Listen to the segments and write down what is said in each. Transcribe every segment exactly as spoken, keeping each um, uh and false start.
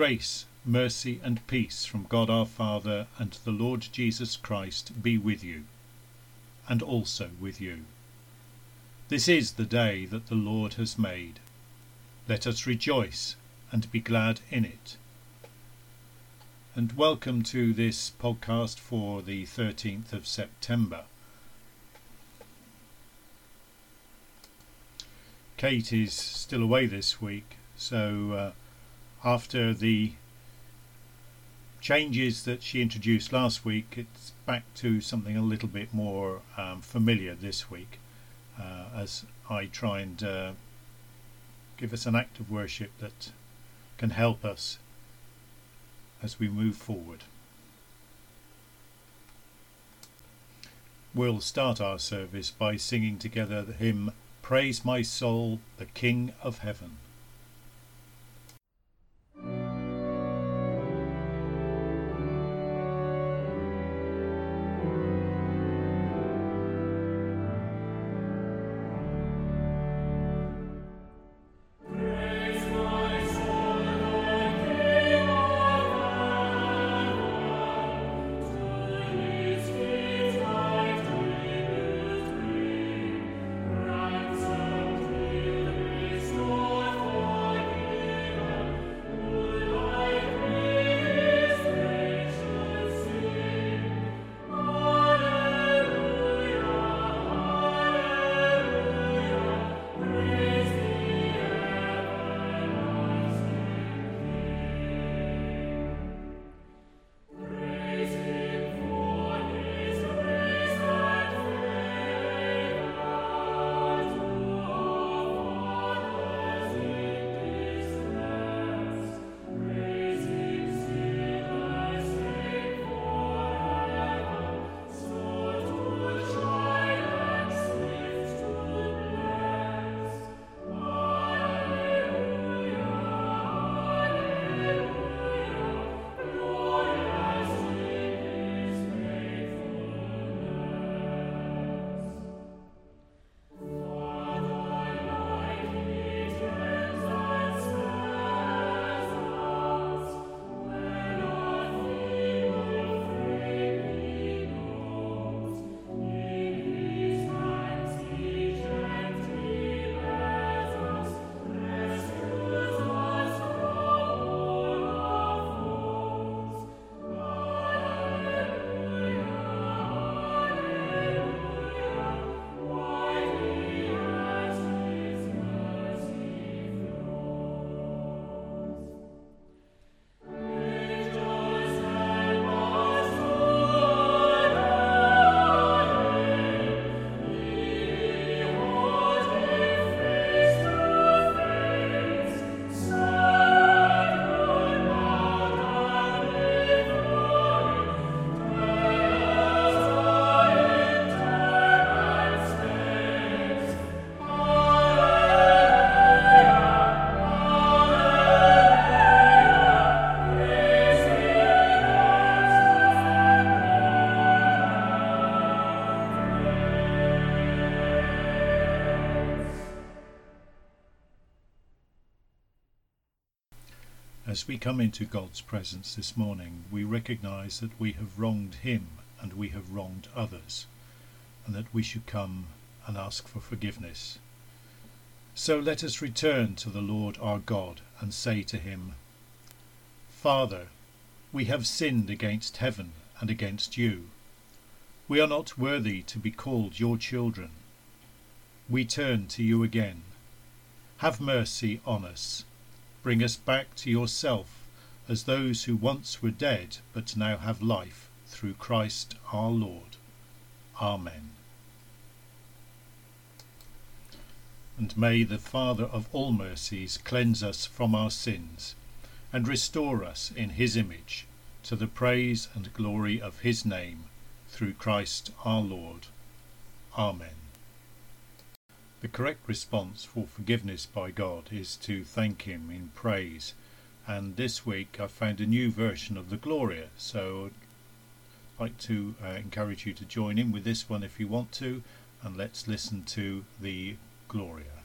Grace, mercy and peace from God our Father and the Lord Jesus Christ be with you, and also with you. This is the day that the Lord has made. Let us rejoice and be glad in it. And welcome to this podcast for the thirteenth of September. Kate is still away this week, so uh, after the changes that she introduced last week, it's back to something a little bit more um, familiar this week, uh, as I try and uh, give us an act of worship that can help us as we move forward. We'll start our service by singing together the hymn Praise My Soul, the King of Heaven. As we come into God's presence this morning, we recognise that we have wronged Him and we have wronged others, and that we should come and ask for forgiveness. So let us return to the Lord our God and say to Him, Father, we have sinned against heaven and against you. We are not worthy to be called your children. We turn to you again. Have mercy on us. Bring us back to yourself as those who once were dead but now have life through Christ our Lord. Amen. And may the Father of all mercies cleanse us from our sins and restore us in his image to the praise and glory of his name through Christ our Lord. Amen. The correct response for forgiveness by God is to thank him in praise, and this week I found a new version of the Gloria, so I'd like to uh, encourage you to join in with this one if you want to, and let's listen to the Gloria.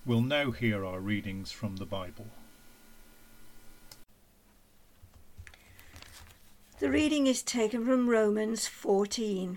We'll now hear our readings from the Bible. The reading is taken from Romans fourteen.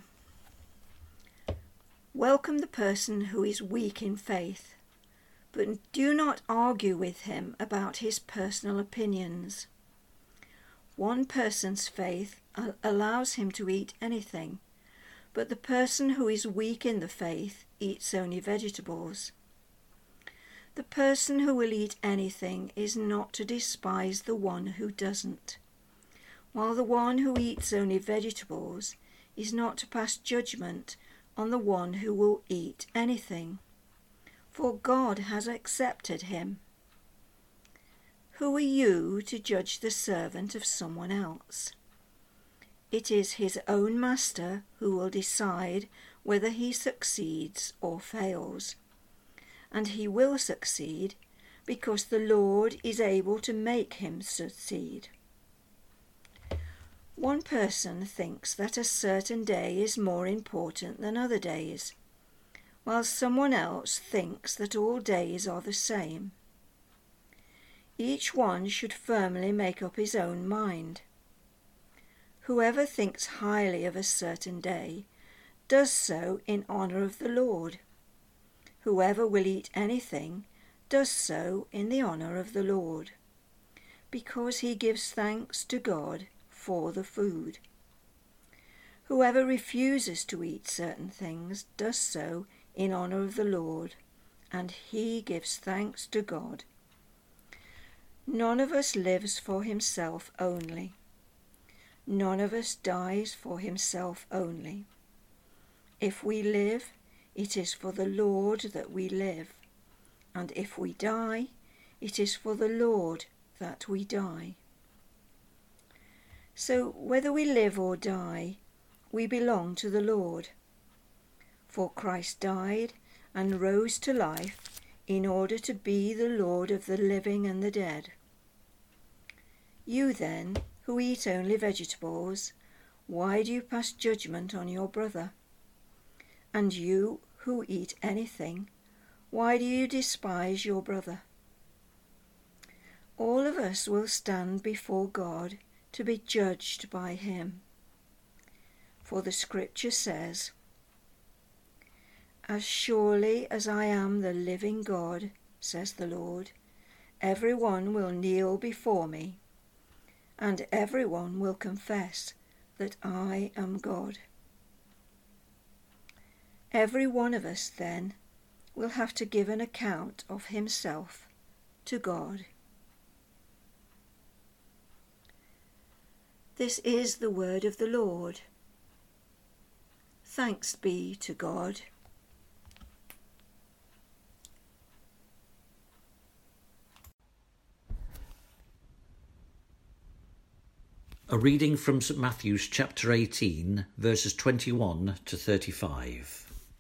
Welcome the person who is weak in faith, but do not argue with him about his personal opinions. One person's faith allows him to eat anything, but the person who is weak in the faith eats only vegetables. The person who will eat anything is not to despise the one who doesn't, while the one who eats only vegetables is not to pass judgment on the one who will eat anything, for God has accepted him. Who are you to judge the servant of someone else? It is his own master who will decide whether he succeeds or fails. And he will succeed because the Lord is able to make him succeed. One person thinks that a certain day is more important than other days, while someone else thinks that all days are the same. Each one should firmly make up his own mind. Whoever thinks highly of a certain day does so in honour of the Lord. Whoever will eat anything does so in the honour of the Lord, because he gives thanks to God for the food. Whoever refuses to eat certain things does so in honour of the Lord, and he gives thanks to God. None of us lives for himself only. None of us dies for himself only. If we live, it is for the Lord that we live, and if we die, it is for the Lord that we die. So whether we live or die, we belong to the Lord. For Christ died and rose to life in order to be the Lord of the living and the dead. You then, who eat only vegetables, why do you pass judgment on your brother? And you who eat anything, why do you despise your brother? All of us will stand before God to be judged by him. For the scripture says, "As surely as I am the living God, says the Lord, every one will kneel before me, and every one will confess that I am God." Every one of us, then, will have to give an account of himself to God. This is the word of the Lord. Thanks be to God. A reading from St Matthew's chapter eighteen, verses twenty-one to thirty-five.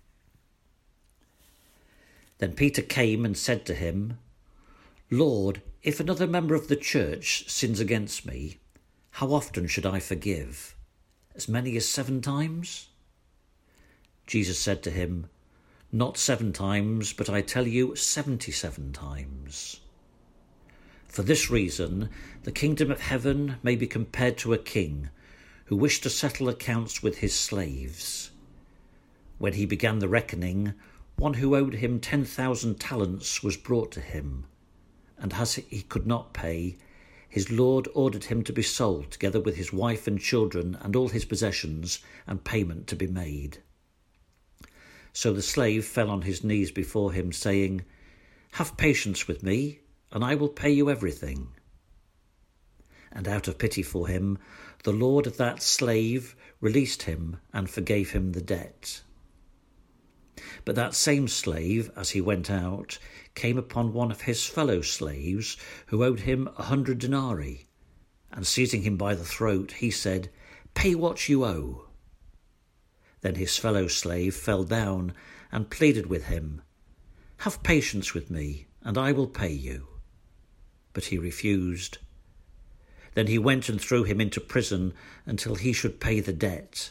Then Peter came and said to him, "Lord, if another member of the church sins against me, how often should I forgive? As many as seven times?" Jesus said to him, "Not seven times, but I tell you, seventy-seven times." For this reason, the kingdom of heaven may be compared to a king who wished to settle accounts with his slaves. When he began the reckoning, one who owed him ten thousand talents was brought to him, and as he could not pay, his lord ordered him to be sold together with his wife and children and all his possessions, and payment to be made. So the slave fell on his knees before him, saying, "Have patience with me, and I will pay you everything." And out of pity for him, the lord of that slave released him and forgave him the debt. But that same slave, as he went out, came upon one of his fellow slaves who owed him a hundred denarii, and seizing him by the throat, he said, "Pay what you owe." Then his fellow slave fell down and pleaded with him, "Have patience with me, and I will pay you." But he refused. Then he went and threw him into prison until he should pay the debt.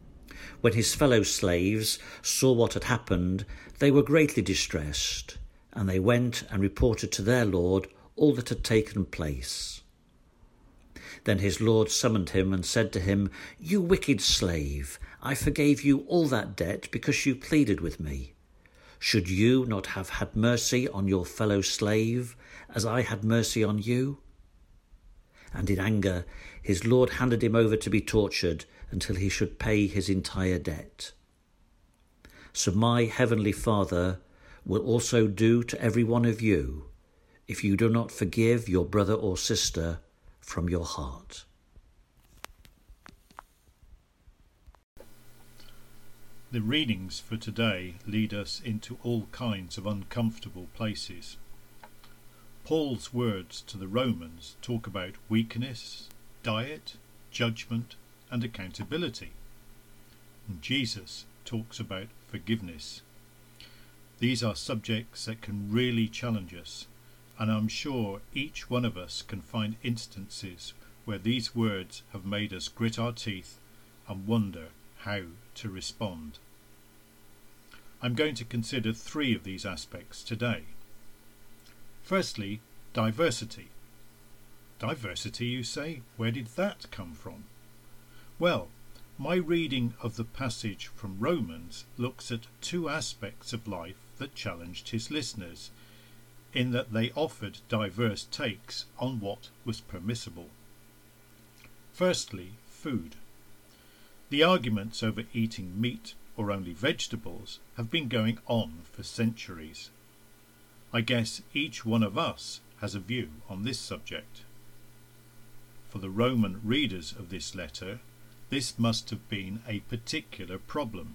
When his fellow slaves saw what had happened, they were greatly distressed, And they went and reported to their lord all that had taken place. Then his lord summoned him and said to him, "You wicked slave, I forgave you all that debt because you pleaded with me. Should you not have had mercy on your fellow slave, as I had mercy on you?" And in anger his lord handed him over to be tortured until he should pay his entire debt. So my heavenly Father will also do to every one of you, if you do not forgive your brother or sister from your heart. The readings for today lead us into all kinds of uncomfortable places. Paul's words to the Romans talk about weakness, diet, judgment, and accountability. And Jesus talks about forgiveness. These are subjects that can really challenge us, and I'm sure each one of us can find instances where these words have made us grit our teeth and wonder how to respond. I'm going to consider three of these aspects today. Firstly, diversity. Diversity, you say? Where did that come from? Well, my reading of the passage from Romans looks at two aspects of life that challenged his listeners, in that they offered diverse takes on what was permissible. Firstly, food. The arguments over eating meat or only vegetables have been going on for centuries. I guess each one of us has a view on this subject. For the Roman readers of this letter, this must have been a particular problem.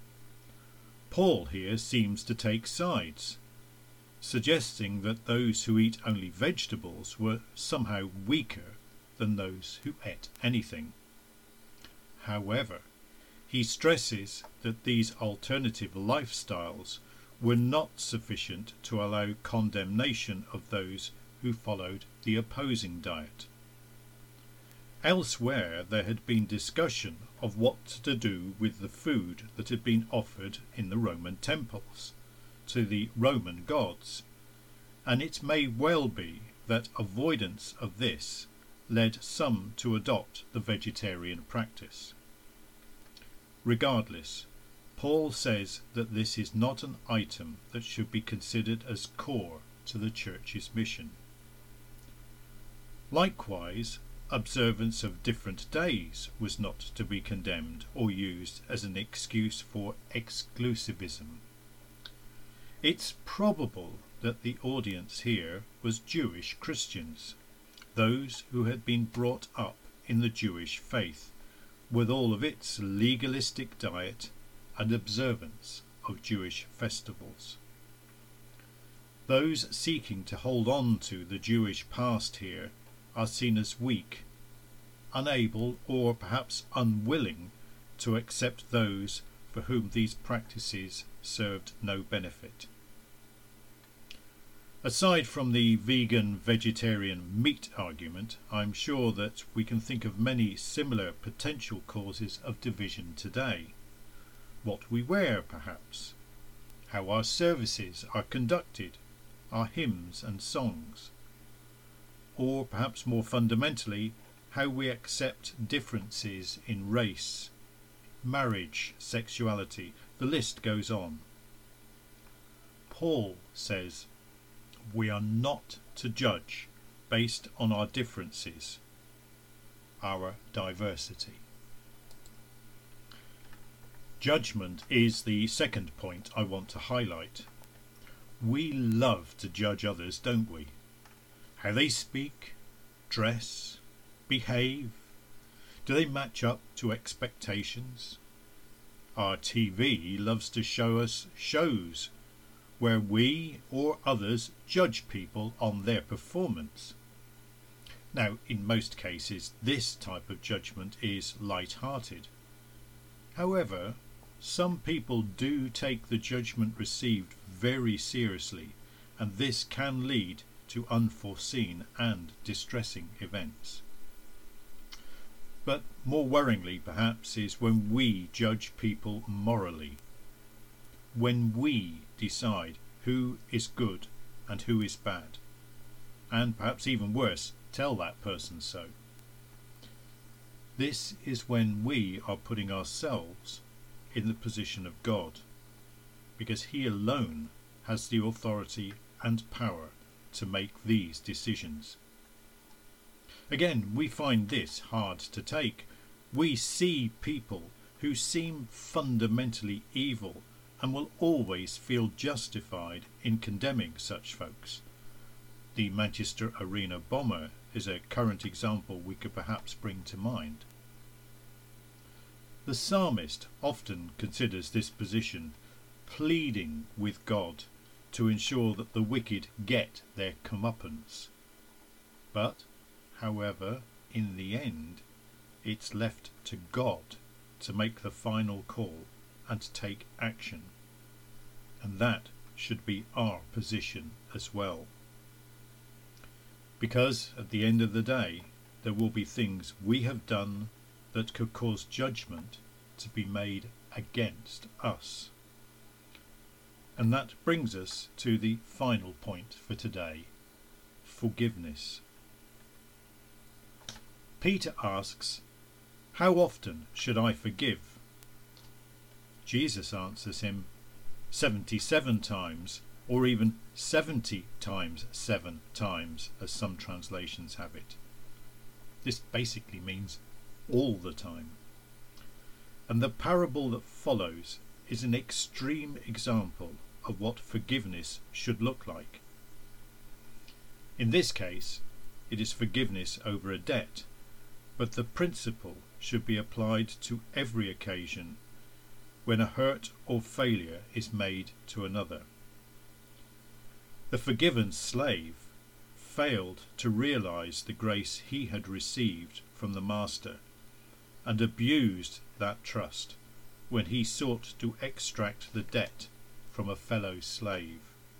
Paul here seems to take sides, suggesting that those who eat only vegetables were somehow weaker than those who ate anything. However, he stresses that these alternative lifestyles were not sufficient to allow condemnation of those who followed the opposing diet. Elsewhere there had been discussion of what to do with the food that had been offered in the Roman temples to the Roman gods, and it may well be that avoidance of this led some to adopt the vegetarian practice. Regardless, Paul says that this is not an item that should be considered as core to the church's mission. Likewise, observance of different days was not to be condemned or used as an excuse for exclusivism. It's probable that the audience here was Jewish Christians, those who had been brought up in the Jewish faith, with all of its legalistic diet and observance of Jewish festivals. Those seeking to hold on to the Jewish past here are seen as weak, unable or perhaps unwilling to accept those for whom these practices served no benefit. Aside from the vegan-vegetarian meat argument, I'm sure that we can think of many similar potential causes of division today. What we wear, perhaps, how our services are conducted, our hymns and songs, or perhaps more fundamentally, how we accept differences in race, marriage, sexuality, the list goes on. Paul says, we are not to judge based on our differences, our diversity. Judgment is the second point I want to highlight. We love to judge others, don't we? How they speak, dress, behave. Do they match up to expectations? Our T V loves to show us shows where we or others judge people on their performance. Now, in most cases, this type of judgment is light-hearted. However, some people do take the judgment received very seriously, and this can lead to unforeseen and distressing events. But more worryingly, perhaps, is when we judge people morally. When we decide who is good and who is bad, and perhaps even worse, tell that person so. This is when we are putting ourselves in the position of God, because he alone has the authority and power to make these decisions. Again, we find this hard to take. We see people who seem fundamentally evil and will always feel justified in condemning such folks. The Manchester Arena bomber is a current example we could perhaps bring to mind. The psalmist often considers this position pleading with God to ensure that the wicked get their comeuppance. But, however, in the end, it's left to God to make the final call and to take action. And that should be our position as well. Because at the end of the day, there will be things we have done that could cause judgment to be made against us. And that brings us to the final point for today: forgiveness. Peter asks, "How often should I forgive?" Jesus answers him, seventy-seven times, or even seventy times seven times, as some translations have it. This basically means all the time. And the parable that follows is an extreme example of what forgiveness should look like. In this case, it is forgiveness over a debt, but the principle should be applied to every occasion when a hurt or failure is made to another. The forgiven slave failed to realize the grace he had received from the master and abused that trust when he sought to extract the debt from a fellow slave.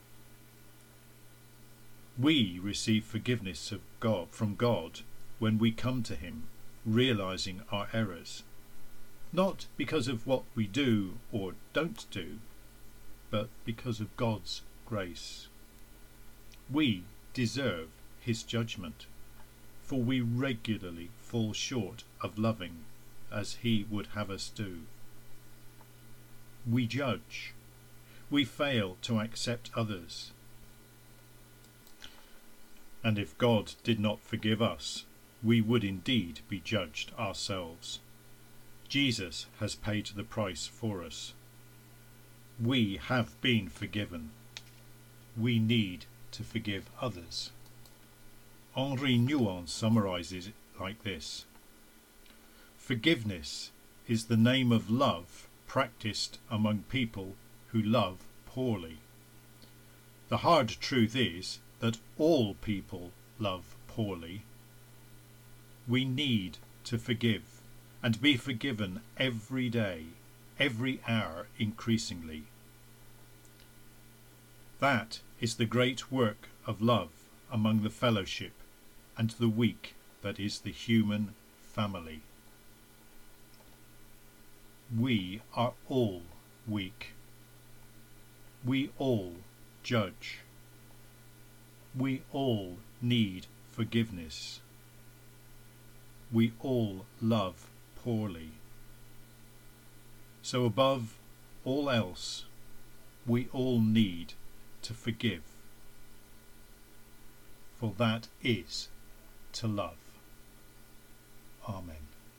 We receive forgiveness of God from God when we come to him, realizing our errors, not because of what we do or don't do, but because of God's grace. We deserve his judgment, for we regularly fall short of loving as he would have us do. We judge. We fail to accept others. And if God did not forgive us, we would indeed be judged ourselves. Jesus has paid the price for us. We have been forgiven. We need to forgive others. Henri Nouwen summarizes it like this: forgiveness is the name of love practiced among people who love poorly. The hard truth is that all people love poorly. We need to forgive and be forgiven every day, every hour increasingly. That is the great work of love among the fellowship and the weak that is the human family. We are all weak. We all judge. We all need forgiveness. We all love poorly. So above all else, we all need to forgive. For that is to love. Amen.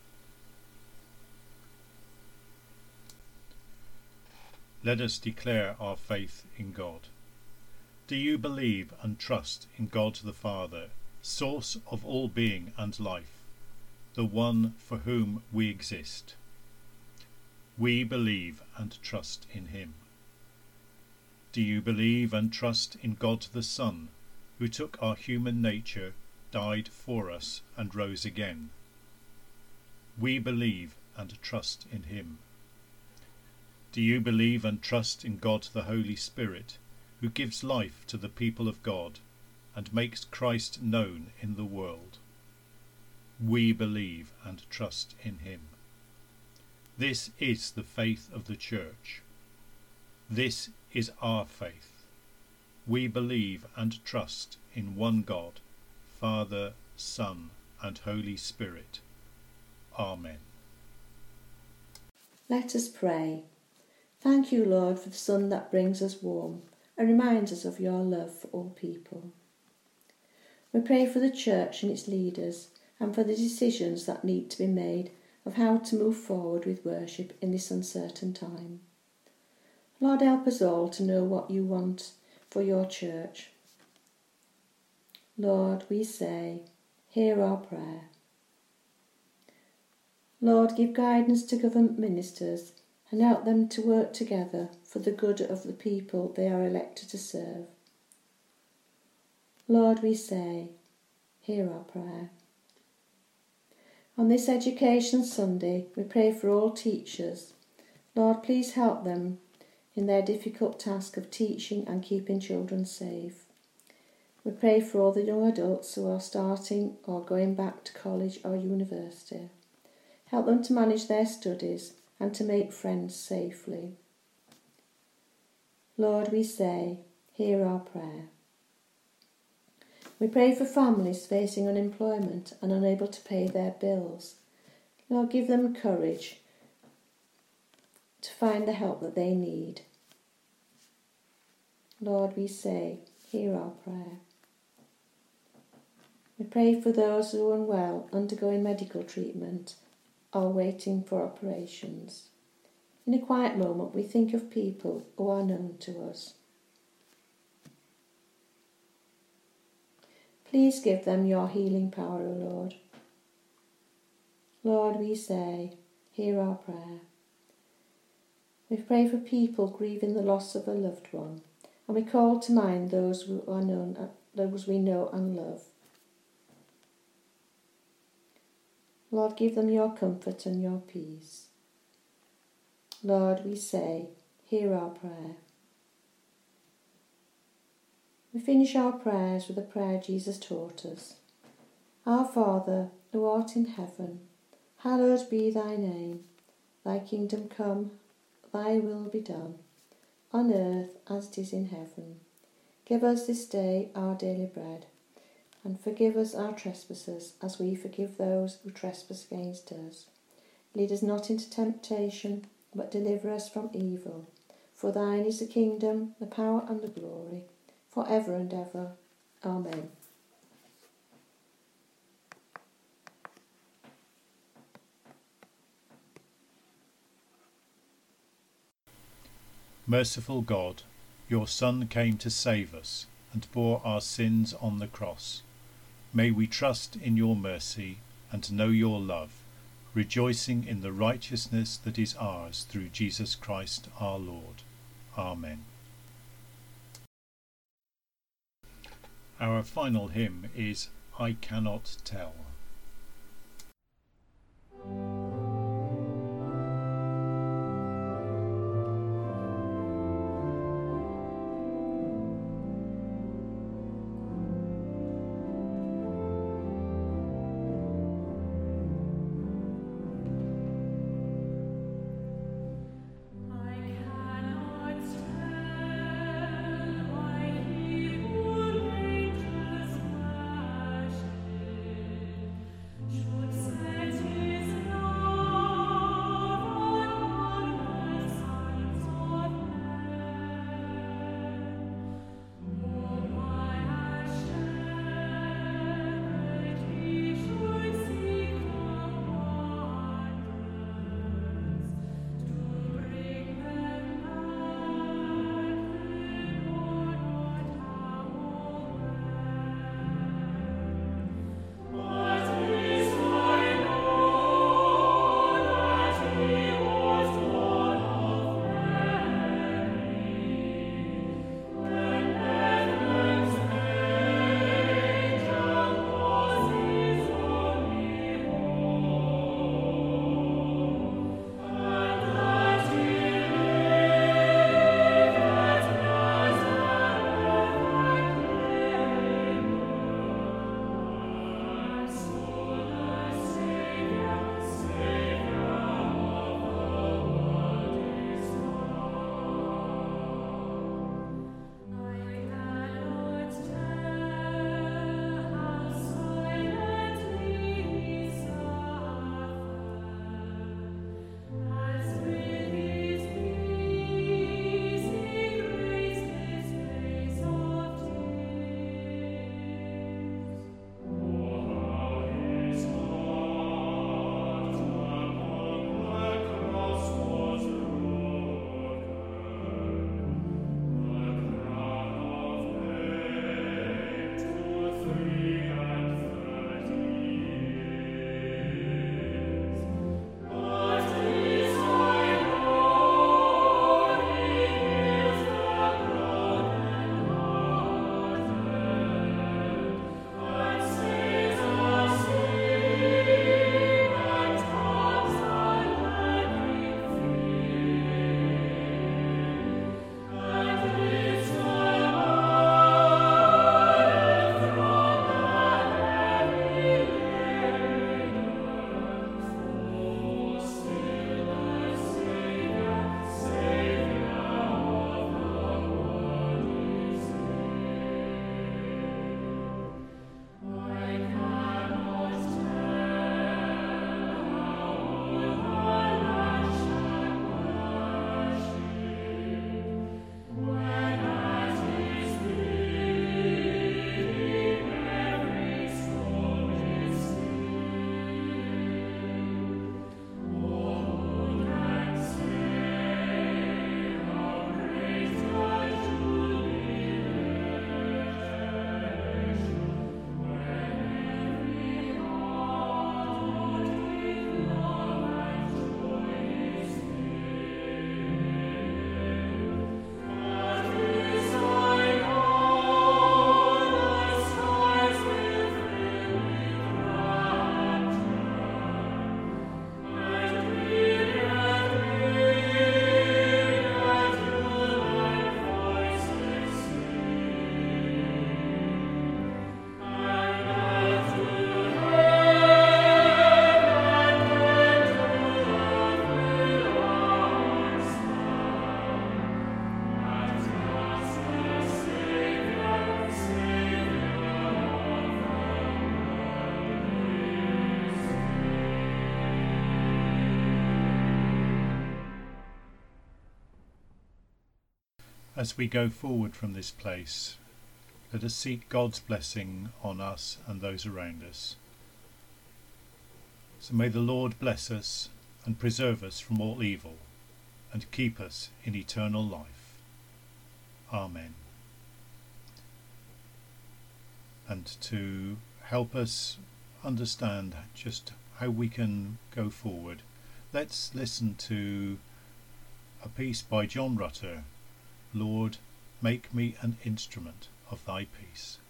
Let us declare our faith in God. Do you believe and trust in God the Father, source of all being and life, the one for whom we exist? We believe and trust in him. Do you believe and trust in God the Son, who took our human nature, died for us, and rose again? We believe and trust in him. Do you believe and trust in God the Holy Spirit, who gives life to the people of God and makes Christ known in the world? We believe and trust in him. This is the faith of the Church. This is our faith. We believe and trust in one God, Father, Son, and Holy Spirit. Amen. Let us pray. Thank you, Lord, for the sun that brings us warm and reminds us of your love for all people. We pray for the Church and its leaders and for the decisions that need to be made of how to move forward with worship in this uncertain time. Lord, help us all to know what you want for your Church. Lord, we say, hear our prayer. Lord, give guidance to government ministers and help them to work together for the good of the people they are elected to serve. Lord, we say, hear our prayer. On this Education Sunday, we pray for all teachers. Lord, please help them in their difficult task of teaching and keeping children safe. We pray for all the young adults who are starting or going back to college or university. Help them to manage their studies and to make friends safely. Lord, we say, hear our prayer. We pray for families facing unemployment and unable to pay their bills. Lord, give them courage to find the help that they need. Lord, we say, hear our prayer. We pray for those who are unwell, undergoing medical treatment, or waiting for operations. In a quiet moment, we think of people who are known to us. Please give them your healing power, O Lord. Lord, we say, hear our prayer. We pray for people grieving the loss of a loved one, and we call to mind those who are known, those we know and love. Lord, give them your comfort and your peace. Lord, we say, hear our prayer. We finish our prayers with a prayer Jesus taught us. Our Father, who art in heaven, hallowed be thy name. Thy kingdom come, thy will be done, on earth as it is in heaven. Give us this day our daily bread, and forgive us our trespasses, as we forgive those who trespass against us. Lead us not into temptation, but deliver us from evil. For thine is the kingdom, the power and the glory, for ever and ever. Amen. Merciful God, your Son came to save us and bore our sins on the cross. May we trust in your mercy and know your love, rejoicing in the righteousness that is ours through Jesus Christ our Lord. Amen. Our final hymn is I Cannot Tell. as we go forward from this place, let us seek God's blessing on us and those around us. So may the Lord bless us and preserve us from all evil, and keep us in eternal life. Amen. And to help us understand just how we can go forward, let's listen to a piece by John Rutter, Lord, make me an instrument of thy peace.